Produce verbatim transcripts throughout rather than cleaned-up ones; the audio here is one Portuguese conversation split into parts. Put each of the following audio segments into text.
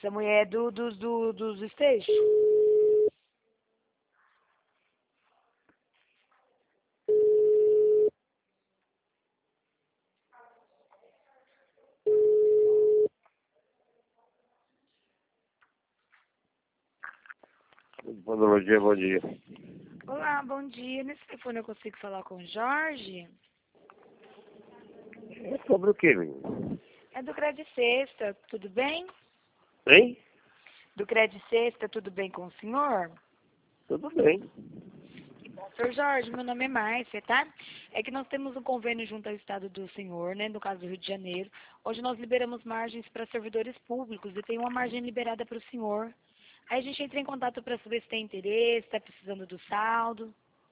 Essa mulher é do, dos do, dos Stage. Bom dia, bom dia. Olá, bom dia. Nesse telefone eu consigo falar com o Jorge? É sobre o quê, menino? É do Crédito Sexta, tudo bem? Hein? Do Crédito Sexta, tudo bem com o senhor? Tudo bem. Senhor Jorge, meu nome é Márcia, tá? É que nós temos um convênio junto ao estado do senhor, né? No caso do Rio de Janeiro, onde nós liberamos margens para servidores públicos e tem uma margem liberada para o senhor. Aí a gente entra em contato para saber se tem interesse, está precisando do saldo.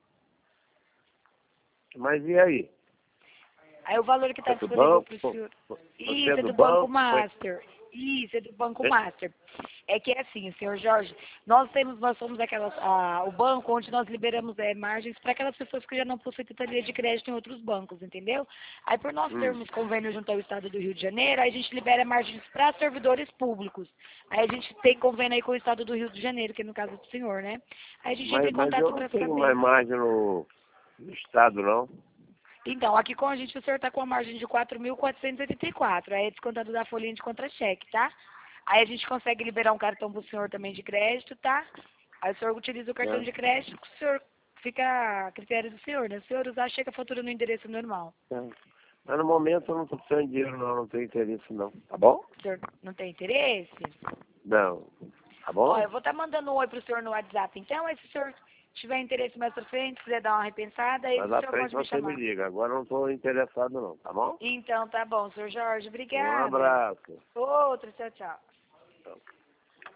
Mas e aí? Aí o valor que está É do disponível para o banco? senhor... Você Isso, é é do do Banco banco? Foi? Master. Isso, é do Banco É? Master. É que é assim, senhor Jorge, nós temos, nós somos aquelas, ah, o banco onde nós liberamos é, margens para aquelas pessoas que já não possuem titularidade de crédito em outros bancos, entendeu? Aí por nós Hum. termos convênio junto ao Estado do Rio de Janeiro, aí a gente libera margens para servidores públicos. Aí a gente tem convênio aí com o Estado do Rio de Janeiro, que é no caso do senhor, né? Aí a gente entra Mas, em mas eu contato não para tenho saber. mais margem no, no estado, não. Então, aqui com a gente o senhor está com a margem de quatro mil quatrocentos e oitenta e quatro, aí é descontado da folhinha de contra-cheque, tá? Aí a gente consegue liberar um cartão para o senhor também de crédito, tá? Aí o senhor utiliza o cartão Né? de crédito, o senhor fica a critério do senhor, né? Se o senhor usar, chega a fatura no endereço normal. É. Mas no momento eu não estou precisando de dinheiro, não. Não tenho interesse, não. Tá bom? O senhor não tem interesse? Não. Tá Ó, bom? eu vou estar mandando um oi pro senhor no WhatsApp, então, aí se o senhor tiver interesse mais pra frente, quiser dar uma repensada, aí Mas o à senhor frente pode me você me chamar. liga. Agora eu não estou interessado, não. Tá bom? Então, tá bom, senhor Jorge, Um obrigada. abraço. Outro, tchau, tchau.